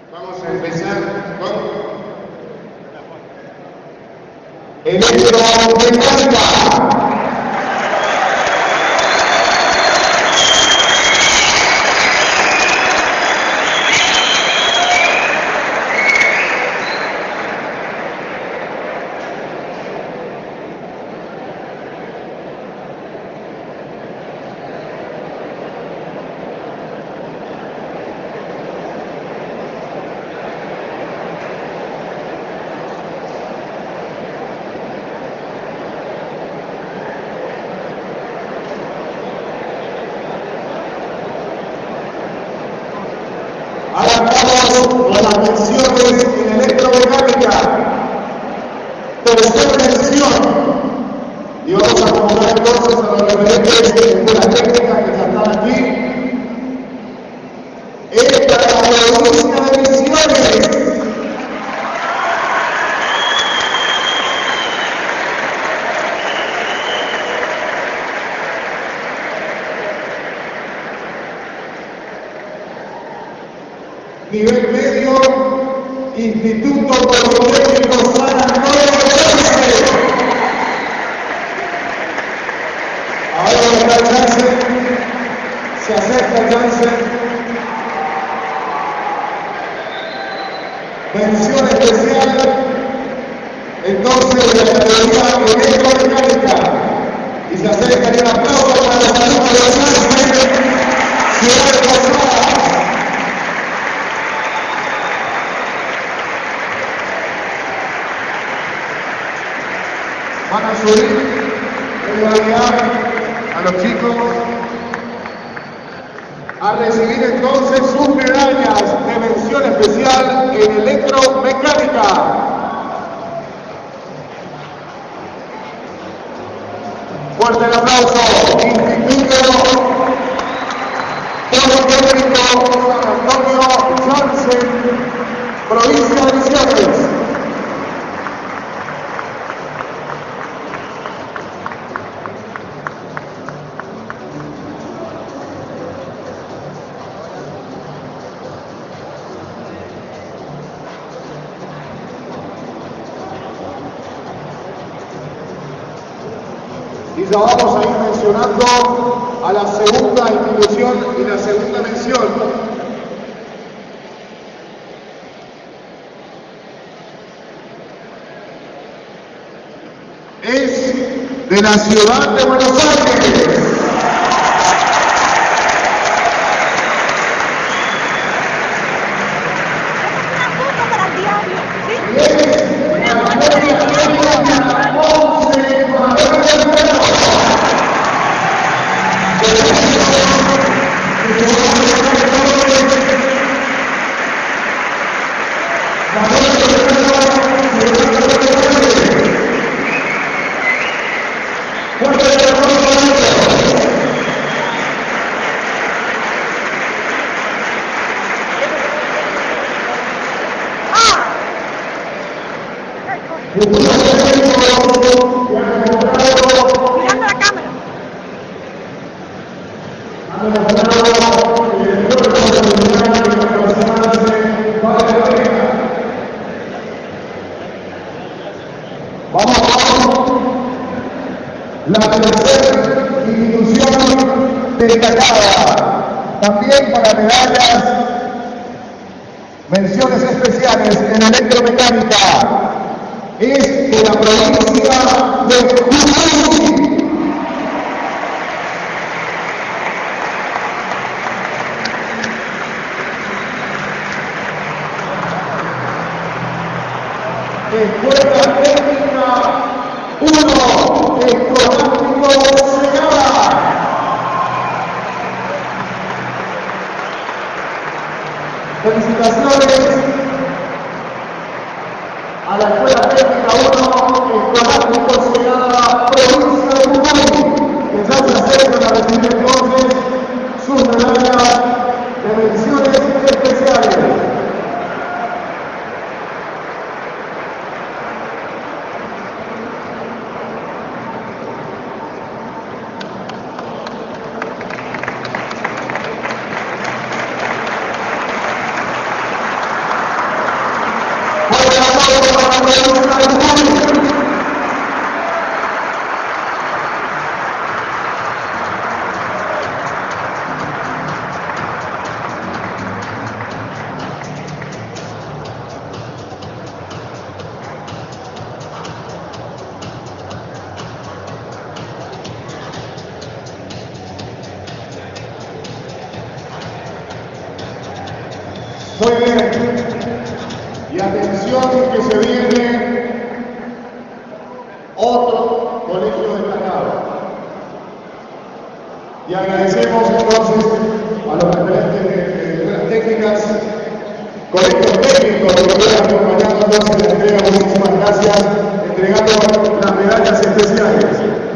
Vamos a empezar con electromecánica. Arrancamos con las menciones en electromecánica. Tercera mención. Y vamos a convocar entonces a los referentes de escuelas técnicas que ya están aquí. Esta es la provincia de Misiones. Nivel medio, Instituto Politécnico San Antonio de Chance. Ahora está el Chance, se acerca el Chance. Mención especial, entonces, de la categoría electromecánica. Y se acerca y un aplauso para los alumnos de Chance, Ciudad de Posadas. Van a subir en realidad a los chicos a recibir entonces sus medallas de mención especial en electromecánica. Fuerte el aplauso, Instituto Politécnico San Antonio Chance, provincia de Misiones. Y ya vamos a ir mencionando a la segunda institución y la segunda mención. Es de la ciudad de Buenos Aires. Mirando la cámara. Vamos con la tercera institución destacada, también para medallas, menciones especiales en electromecánica. Es de la provincia de Jujuy. Escuela Técnica 1, Escolástico Segada. Felicitaciones a la Escuela Técnica 1, Escolástico Segada, provincia de Jujuy, que ya se acercan a recibir entonces sus medallas de menciones especiales. Muy bien. Y atención que se viene otro colegio destacado. Y agradecemos entonces a los referentes de las técnicas, colegios técnicos que nos están acompañando entonces en la entrega. Muchísimas gracias, entregando las medallas especiales.